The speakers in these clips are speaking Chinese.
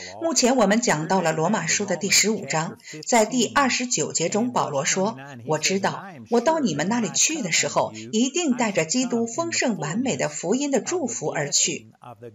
目前我们讲到了罗马书的第15章，在第29节中，保罗说，我知道我到你们那里去的时候，一定带着基督丰盛完美的福音的祝福而去。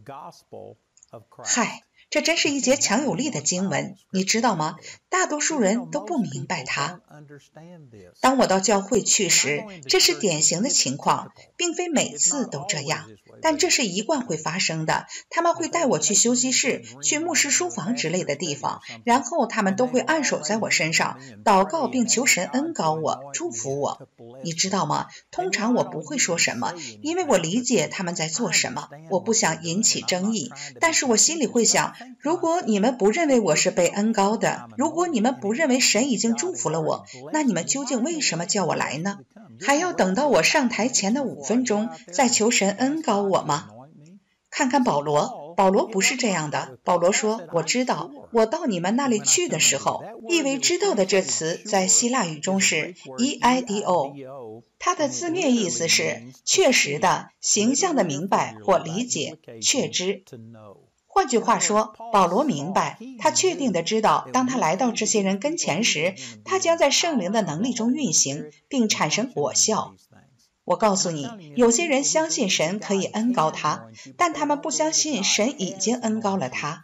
嗨，这真是一节强有力的经文，你知道吗？大多数人都不明白它。当我到教会去时，这是典型的情况，并非每次都这样，但这是一贯会发生的。他们会带我去休息室、去牧师书房之类的地方，然后他们都会按手在我身上，祷告并求神恩膏我、祝福我。你知道吗？通常我不会说什么，因为我理解他们在做什么，我不想引起争议，但是我心里会想，如果你们不认为我是被恩膏的，如果你们不认为神已经祝福了我，那你们究竟为什么叫我来呢？还要等到我上台前的5分钟再求神恩膏我吗？看看保罗不是这样的。保罗说，我知道我到你们那里去的时候，意为知道的这词在希腊语中是 eido， 它的字面意思是确实的、形象的明白或理解、确知。换句话说，保罗明白，他确定地知道，当他来到这些人跟前时，他将在圣灵的能力中运行，并产生果效。我告诉你，有些人相信神可以恩膏他，但他们不相信神已经恩膏了他。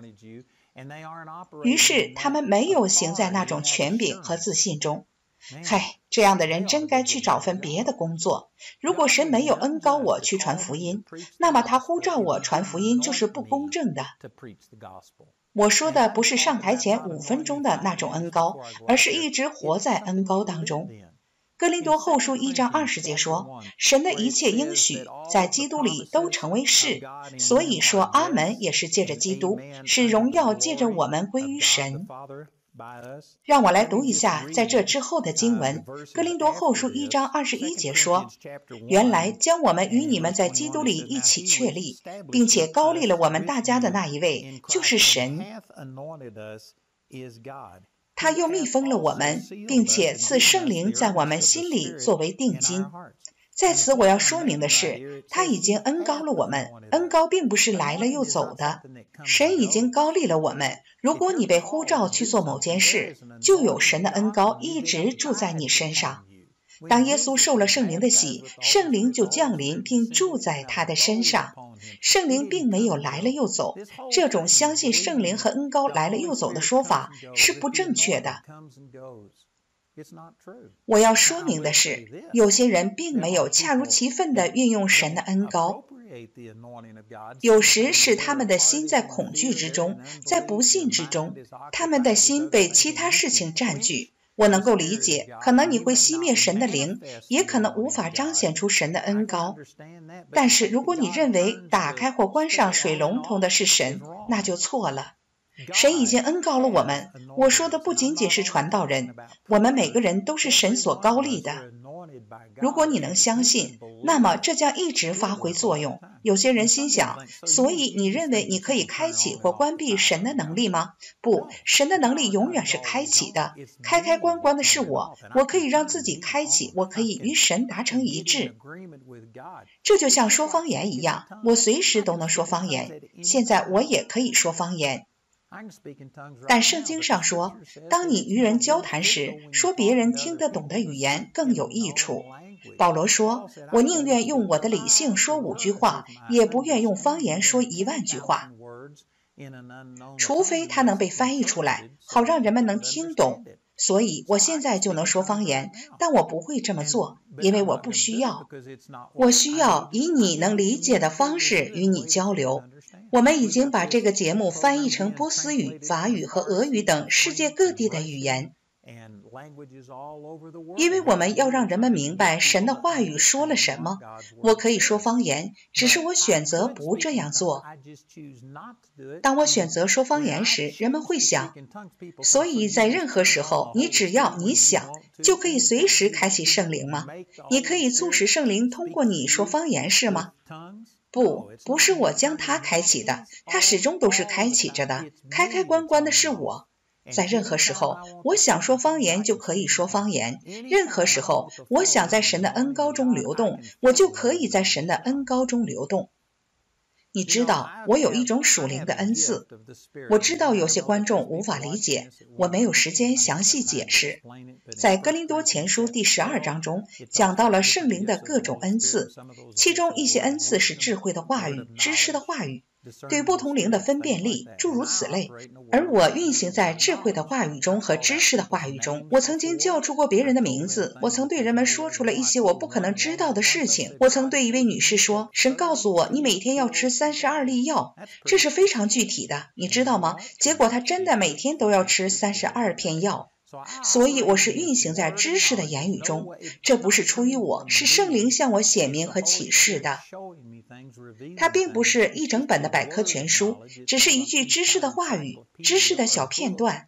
于是他们没有行在那种权柄和自信中。嗨，这样的人真该去找份别的工作。如果神没有恩膏我去传福音，那么他呼召我传福音就是不公正的。我说的不是上台前5分钟的那种恩膏，而是一直活在恩膏当中。哥林多后书1章20节说，神的一切应许在基督里都成为是，所以说阿门也是借着基督，使荣耀借着我们归于神。让我来读一下在这之后的经文。哥林多后书1章21节说，原来将我们与你们在基督里一起确立，并且膏立了我们大家的那一位，就是神。他又密封了我们，并且赐圣灵在我们心里作为定金。在此我要说明的是，他已经恩膏了我们，恩膏并不是来了又走的，神已经膏立了我们。如果你被呼召去做某件事，就有神的恩膏一直住在你身上。当耶稣受了圣灵的洗，圣灵就降临并住在他的身上。圣灵并没有来了又走，这种相信圣灵和恩膏来了又走的说法是不正确的。我要说明的是，有些人并没有恰如其分地运用神的恩膏。有时是他们的心在恐惧之中，在不信之中，他们的心被其他事情占据。我能够理解，可能你会熄灭神的灵，也可能无法彰显出神的恩膏。但是如果你认为打开或关上水龙头的是神，那就错了。神已经恩膏了我们，我说的不仅仅是传道人，我们每个人都是神所膏立的。如果你能相信，那么这将一直发挥作用。有些人心想，所以你认为你可以开启或关闭神的能力吗？不，神的能力永远是开启的，开开关关的是我可以让自己开启，我可以与神达成一致。这就像说方言一样，我随时都能说方言，现在我也可以说方言。但圣经上说，当你与人交谈时，说别人听得懂的语言更有益处。保罗说，我宁愿用我的理性说5句话，也不愿用方言说10000句话，除非它能被翻译出来，好让人们能听懂。所以我现在就能说方言，但我不会这么做，因为我不需要。我需要以你能理解的方式与你交流。我们已经把这个节目翻译成波斯语、法语和俄语等世界各地的语言，因为我们要让人们明白神的话语说了什么。我可以说方言，只是我选择不这样做。当我选择说方言时，人们会想，所以在任何时候，你只要你想，就可以随时开启圣灵吗？你可以促使圣灵通过你说方言是吗？不是我将它开启的，它始终都是开启着的，开开关关的是我。在任何时候，我想说方言就可以说方言，任何时候，我想在神的恩膏中流动，我就可以在神的恩膏中流动。 你知道，我有一种属灵的恩赐。我知道有些观众无法理解，我没有时间详细解释。在哥林多前书第12章中，讲到了圣灵的各种恩赐，其中一些恩赐是智慧的话语、知识的话语，对不同灵的分辨力，诸如此类。而我运行在智慧的话语中和知识的话语中。我曾经叫出过别人的名字，我曾对人们说出了一些我不可能知道的事情。我曾对一位女士说，神告诉我，你每天要吃32粒药，这是非常具体的，你知道吗？结果她真的每天都要吃32片药。所以我是运行在知识的言语中，这不是出于我，是圣灵向我显明和启示的。它并不是一整本的百科全书，只是一句知识的话语，知识的小片段。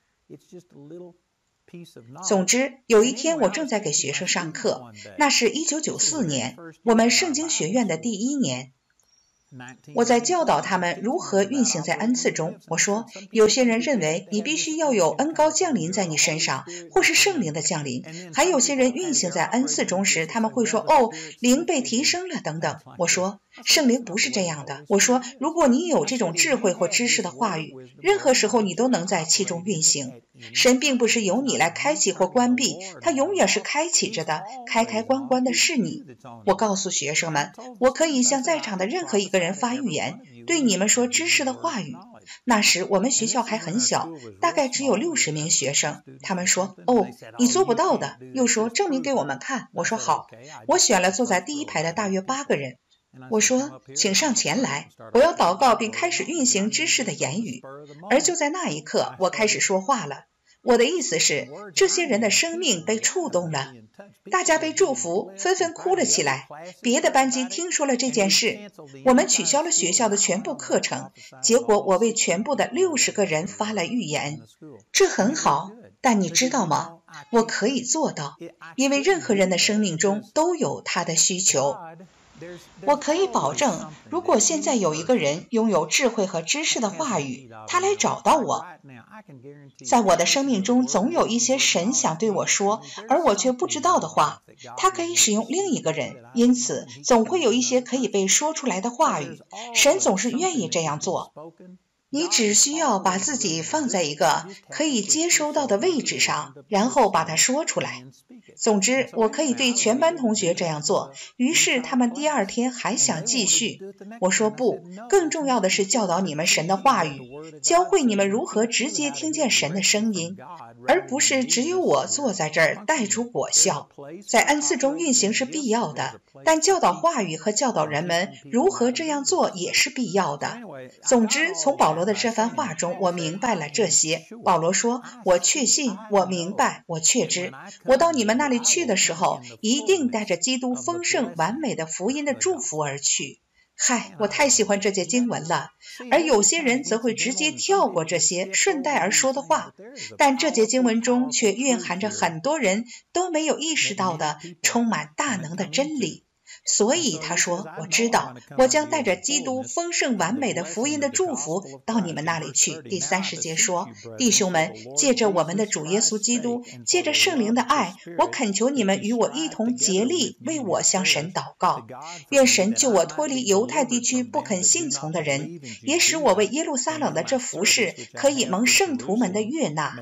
总之，有一天我正在给学生上课，那是1994年，我们圣经学院的第1年。我在教导他们如何运行在恩赐中。我说，有些人认为你必须要有恩膏降临在你身上，或是圣灵的降临。还有些人运行在恩赐中时，他们会说，哦，灵被提升了等等。我说，圣灵不是这样的。我说，如果你有这种智慧或知识的话语，任何时候你都能在其中运行。神并不是由你来开启或关闭，他永远是开启着的，开开关关的是你。我告诉学生们，我可以向在场的任何一个人发预言，对你们说知识的话语。那时我们学校还很小，大概只有60名学生。他们说，哦，你做不到的，又说证明给我们看。我说好，我选了坐在第一排的大约8个人。我说，请上前来，我要祷告并开始运行知识的言语。而就在那一刻，我开始说话了。我的意思是，这些人的生命被触动了，大家被祝福，纷纷哭了起来。别的班级听说了这件事，我们取消了学校的全部课程，结果我为全部的60个人发了预言。这很好，但你知道吗？我可以做到，因为任何人的生命中都有他的需求。我可以保证，如果现在有一个人拥有智慧和知识的话语，他来找到我，在我的生命中总有一些神想对我说，而我却不知道的话，他可以使用另一个人，因此总会有一些可以被说出来的话语。神总是愿意这样做。你只需要把自己放在一个可以接收到的位置上，然后把它说出来。总之，我可以对全班同学这样做，于是他们第2天还想继续。我说不，更重要的是教导你们神的话语，教会你们如何直接听见神的声音，而不是只有我坐在这儿带出果效。在恩赐中运行是必要的，但教导话语和教导人们如何这样做也是必要的。总之，从保罗的这番话中，我明白了这些。保罗说，我确信，我明白，我确知，我到你们那里去的时候，一定带着基督丰盛完美的福音的祝福而去。嗨，我太喜欢这节经文了。而有些人则会直接跳过这些顺带而说的话，但这节经文中却蕴含着很多人都没有意识到的充满大能的真理。所以他说，我知道，我将带着基督丰盛完美的福音的祝福到你们那里去。第30节说，弟兄们，借着我们的主耶稣基督，借着圣灵的爱，我恳求你们与我一同竭力为我向神祷告，愿神救我脱离犹太地区不肯信从的人，也使我为耶路撒冷的这服事可以蒙圣徒们的悦纳。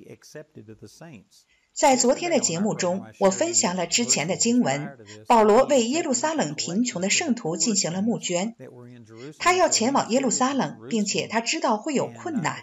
在昨天的节目中，我分享了之前的经文，保罗为耶路撒冷贫穷的圣徒进行了募捐。他要前往耶路撒冷，并且他知道会有困难。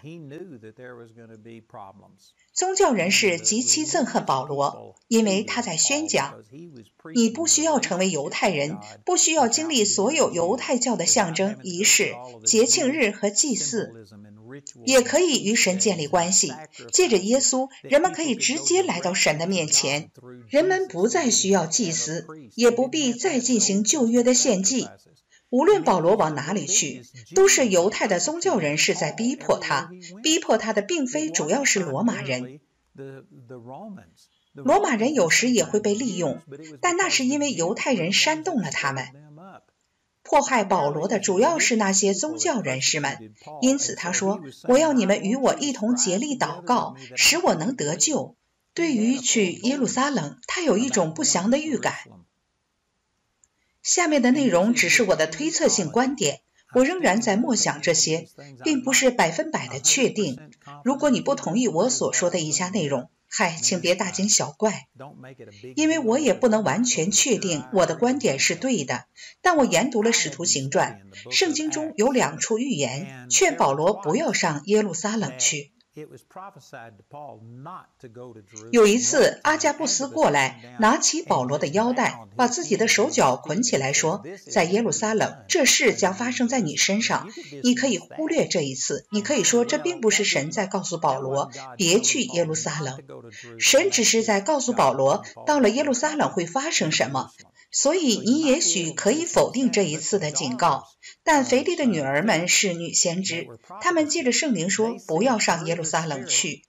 宗教人士极其憎恨保罗，因为他在宣讲，你不需要成为犹太人，不需要经历所有犹太教的象征、仪式、节庆日和祭祀，也可以与神建立关系。借着耶稣，人们可以直接来到神的面前，人们不再需要祭司，也不必再进行旧约的献祭。无论保罗往哪里去，都是犹太的宗教人士在逼迫他。逼迫他的并非主要是罗马人，罗马人有时也会被利用，但那是因为犹太人煽动了他们。迫害保罗的主要是那些宗教人士们，因此他说，我要你们与我一同竭力祷告，使我能得救。对于去耶路撒冷，他有一种不祥的预感。下面的内容只是我的推测性观点， 我仍然在默想这些，并不是100%的确定。如果你不同意我所说的以下内容，请别大惊小怪，因为我也不能完全确定我的观点是对的。但我研读了《使徒行传》，圣经中有2处预言，劝保罗不要上耶路撒冷去。有一次，阿加布斯过来，拿起保罗的腰带，把自己的手脚捆起来，说：在耶路撒冷，这事将发生在你身上。你可以忽略这一次，你可以说这并不是神在告诉保罗别去耶路撒冷，神只是在告诉保罗到了耶路撒冷会发生什么。所以你也许可以否定这一次的警告，但腓利的女儿们是女先知，她们借着圣灵说不要上耶路撒冷去。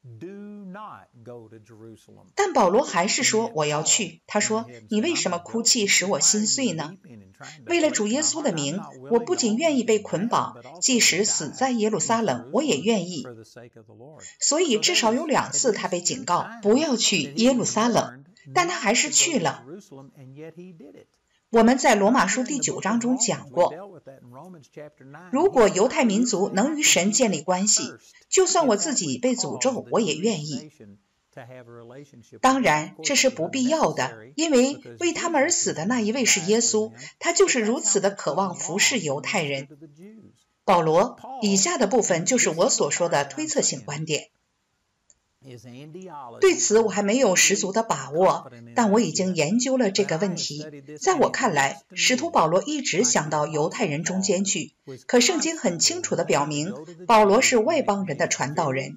但保罗还是说我要去。他说：你为什么哭泣使我心碎呢？为了主耶稣的名，我不仅愿意被捆绑，即使死在耶路撒冷我也愿意。所以至少有2次他被警告不要去耶路撒冷，但他还是去了。我们在罗马书第9章中讲过，如果犹太民族能与神建立关系，就算我自己被诅咒我也愿意。当然这是不必要的，因为为他们而死的那一位是耶稣，他就是如此的渴望服侍犹太人。保罗，以下的部分就是我所说的推测性观点。对此我还没有十足的把握，但我已经研究了这个问题。在我看来，使徒保罗一直想到犹太人中间去，可圣经很清楚地表明，保罗是外邦人的传道人。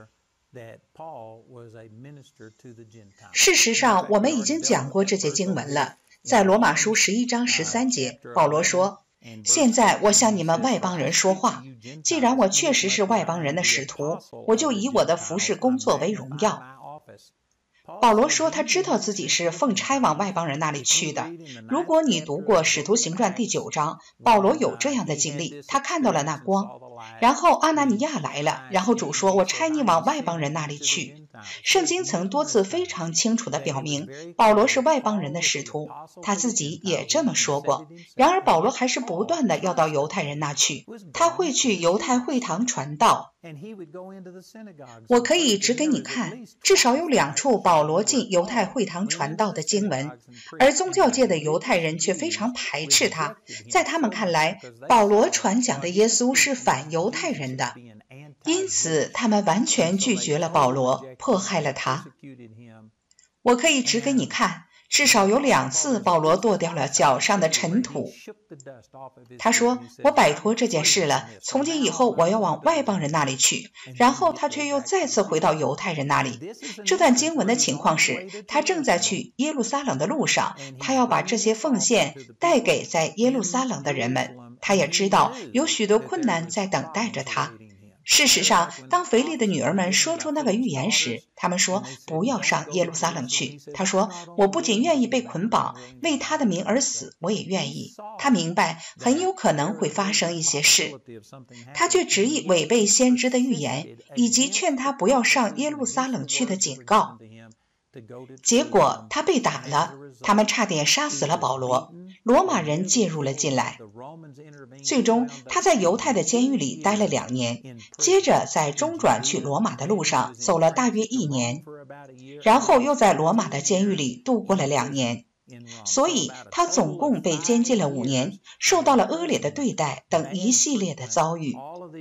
事实上，我们已经讲过这节经文了。在罗马书11章13节，保罗说：现在我向你们外邦人说话，既然我确实是外邦人的使徒，我就以我的服事工作为荣耀。保罗说他知道自己是奉差往外邦人那里去的。如果你读过《使徒行传》第9章，保罗有这样的经历，他看到了那光。然后阿拿尼亚来了，然后主说：我差你往外邦人那里去。圣经曾多次非常清楚地表明保罗是外邦人的使徒，他自己也这么说过。然而保罗还是不断地要到犹太人那去，他会去犹太会堂传道。我可以指给你看，至少有2处保罗进犹太会堂传道的经文，而宗教界的犹太人却非常排斥他。在他们看来，保罗传讲的耶稣是反犹太人的，因此他们完全拒绝了保罗，迫害了他。我可以指给你看，至少有2次保罗跺掉了脚上的尘土。他说：我摆脱这件事了，从今以后我要往外邦人那里去。然后他却又再次回到犹太人那里。这段经文的情况是，他正在去耶路撒冷的路上，他要把这些奉献带给在耶路撒冷的人们。他也知道有许多困难在等待着他。事实上，当腓利的女儿们说出那个预言时，他们说不要上耶路撒冷去。他说：我不仅愿意被捆绑，为他的名而死，我也愿意。他明白很有可能会发生一些事，他却执意违背先知的预言，以及劝他不要上耶路撒冷去的警告。结果他被打了，他们差点杀死了保罗。罗马人介入了进来，最终他在犹太的监狱里待了2年，接着在中转去罗马的路上走了大约1年，然后又在罗马的监狱里度过了2年。所以他总共被监禁了5年，受到了恶劣的对待等一系列的遭遇。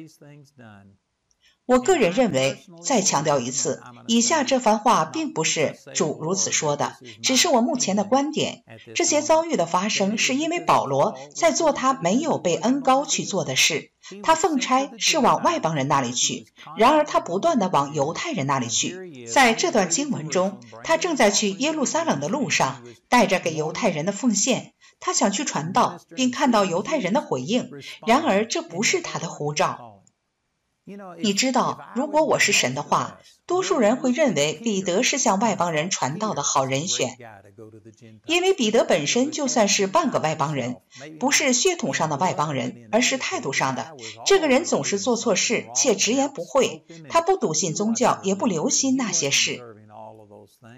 我个人认为，再强调一次，以下这番话并不是主如此说的，只是我目前的观点。这些遭遇的发生是因为保罗在做他没有被恩膏去做的事，他奉差是往外邦人那里去，然而他不断地往犹太人那里去。在这段经文中，他正在去耶路撒冷的路上，带着给犹太人的奉献，他想去传道，并看到犹太人的回应，然而这不是他的呼召。你知道，如果我是神的话，多数人会认为彼得是向外邦人传道的好人选，因为彼得本身就算是半个外邦人，不是血统上的外邦人，而是态度上的。这个人总是做错事，且直言不讳，他不笃信宗教，也不留心那些事。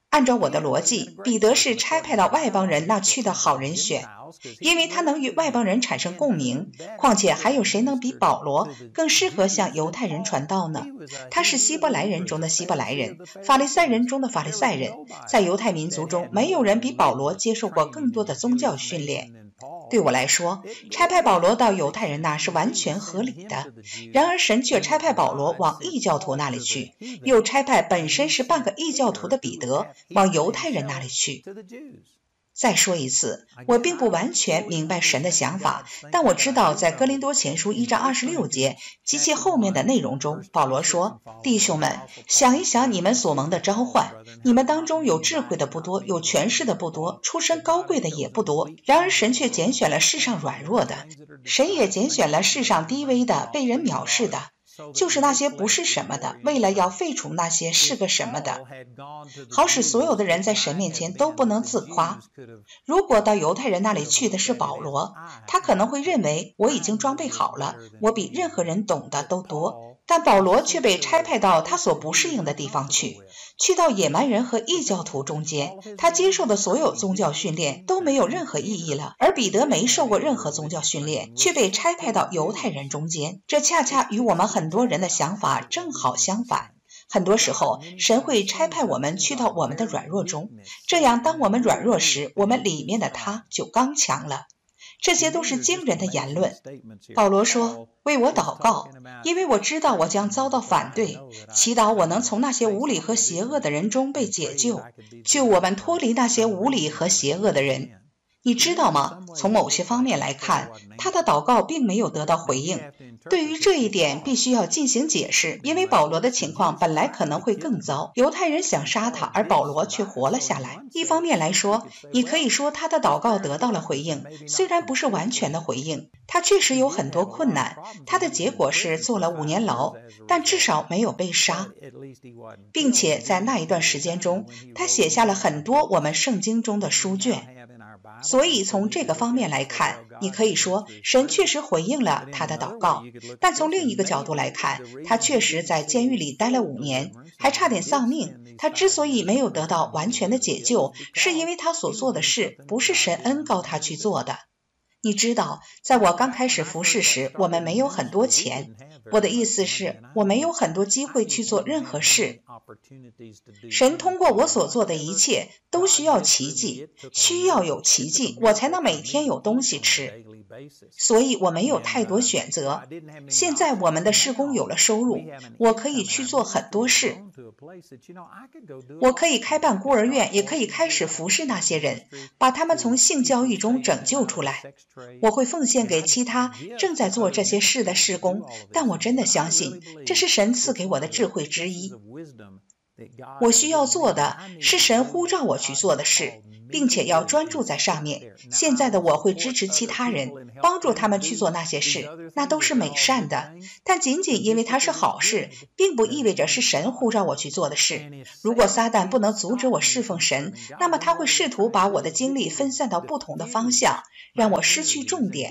按照我的逻辑，彼得是差派到外邦人那去的好人选，因为他能与外邦人产生共鸣，况且还有谁能比保罗更适合向犹太人传道呢？他是希伯来人中的希伯来人，法利赛人中的法利赛人，在犹太民族中，没有人比保罗接受过更多的宗教训练。对我来说，差派保罗到犹太人那是完全合理的。然而神却差派保罗往异教徒那里去，又差派本身是半个异教徒的彼得往犹太人那里去。再说一次，我并不完全明白神的想法，但我知道在哥林多前书1章26节及其后面的内容中，保罗说，弟兄们，想一想你们所蒙的召唤，你们当中有智慧的不多，有权势的不多，出身高贵的也不多，然而神却拣选了世上软弱的，神也拣选了世上低微的，被人藐视的，就是那些不是什么的，为了要废除那些是个什么的，好使所有的人在神面前都不能自夸。如果到犹太人那里去的是保罗，他可能会认为我已经装备好了，我比任何人懂得都多，但保罗却被差派到他所不适应的地方去到野蛮人和异教徒中间，他接受的所有宗教训练都没有任何意义了，而彼得没受过任何宗教训练，却被差派到犹太人中间，这恰恰与我们很多人的想法正好相反。很多时候，神会差派我们去到我们的软弱中，这样当我们软弱时，我们里面的他就刚强了。这些都是惊人的言论。保罗说，为我祷告，因为我知道我将遭到反对，祈祷我能从那些无理和邪恶的人中被解救，救我们脱离那些无理和邪恶的人。你知道吗？从某些方面来看，他的祷告并没有得到回应。对于这一点必须要进行解释，因为保罗的情况本来可能会更糟。犹太人想杀他，而保罗却活了下来。一方面来说，你可以说他的祷告得到了回应，虽然不是完全的回应。他确实有很多困难，他的结果是坐了5年牢，但至少没有被杀，并且在那一段时间中，他写下了很多我们圣经中的书卷。所以从这个方面来看，你可以说神确实回应了他的祷告，但从另一个角度来看，他确实在监狱里待了5年，还差点丧命。他之所以没有得到完全的解救，是因为他所做的事不是神恩膏他去做的。你知道，在我刚开始服侍时，我们没有很多钱。我的意思是，我没有很多机会去做任何事。神通过我所做的一切都需要奇迹，需要有奇迹，我才能每天有东西吃。所以我没有太多选择。现在我们的事工有了收入，我可以去做很多事。我可以开办孤儿院，也可以开始服侍那些人，把他们从性交易中拯救出来。我会奉献给其他正在做这些事的事工，但我真的相信这是神赐给我的智慧之一。我需要做的是神呼召我去做的事，并且要专注在上面。现在的我会支持其他人，帮助他们去做那些事，那都是美善的。但仅仅因为它是好事，并不意味着是神呼召我去做的事。如果撒旦不能阻止我侍奉神，那么他会试图把我的精力分散到不同的方向，让我失去重点。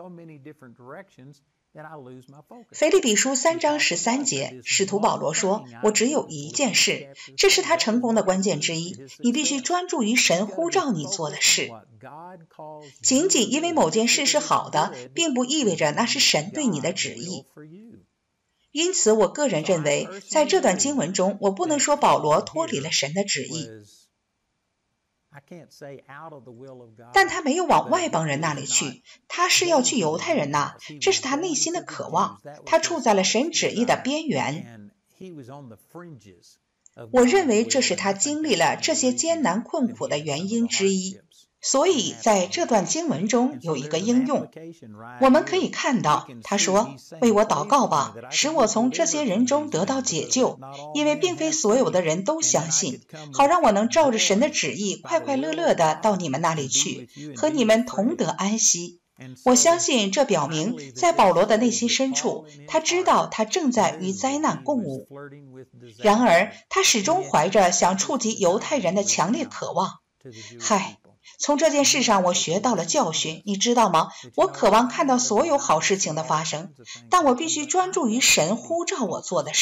腓立比书3章13节，使徒保罗说，我只有一件事，这是他成功的关键之一，你必须专注于神呼召你做的事。仅仅因为某件事是好的，并不意味着那是神对你的旨意。因此我个人认为，在这段经文中，我不能说保罗脱离了神的旨意，但他没有往外邦人那里去，他是要去犹太人那，这是他内心的渴望，他处在了神旨意的边缘。我认为这是他经历了这些艰难困苦的原因之一。所以在这段经文中有一个应用，我们可以看到他说，为我祷告吧，使我从这些人中得到解救，因为并非所有的人都相信，好让我能照着神的旨意快快乐乐地到你们那里去，和你们同得安息。我相信这表明在保罗的内心深处，他知道他正在与灾难共舞，然而他始终怀着想触及犹太人的强烈渴望。从这件事上我学到了教训，你知道吗？我渴望看到所有好事情的发生，但我必须专注于神呼召我做的事。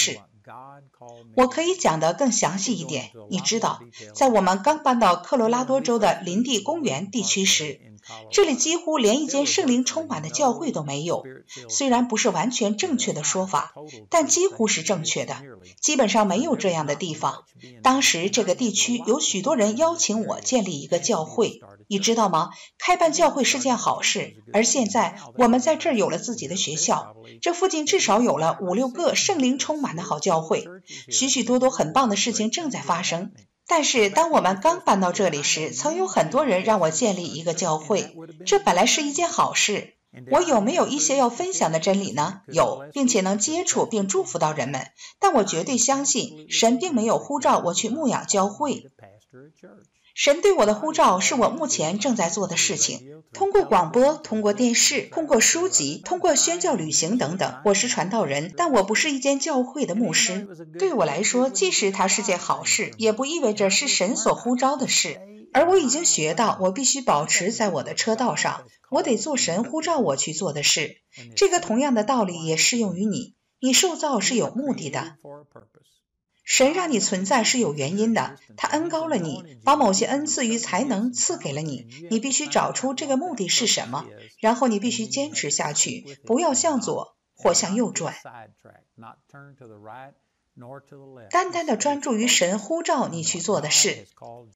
我可以讲得更详细一点。你知道，在我们刚搬到科罗拉多州的林地公园地区时，这里几乎连一间圣灵充满的教会都没有。虽然不是完全正确的说法，但几乎是正确的。基本上没有这样的地方。当时这个地区有许多人邀请我建立一个教会。你知道吗？开办教会是件好事，而现在我们在这儿有了自己的学校，这附近至少有了5、6个圣灵充满的好教会，许许多多很棒的事情正在发生。但是当我们刚搬到这里时，曾有很多人让我建立一个教会，这本来是一件好事。我有没有一些要分享的真理呢？有，并且能接触并祝福到人们，但我绝对相信神并没有呼召我去牧养教会。神对我的呼召是我目前正在做的事情，通过广播，通过电视，通过书籍，通过宣教旅行等等。我是传道人，但我不是一间教会的牧师。对我来说，即使它是件好事，也不意味着是神所呼召的事。而我已经学到，我必须保持在我的车道上，我得做神呼召我去做的事。这个同样的道理也适用于你。你受造是有目的的。神让你存在是有原因的，他恩膏了你，把某些恩赐与才能赐给了你，你必须找出这个目的是什么，然后你必须坚持下去，不要向左或向右转。单单的专注于神呼召你去做的事。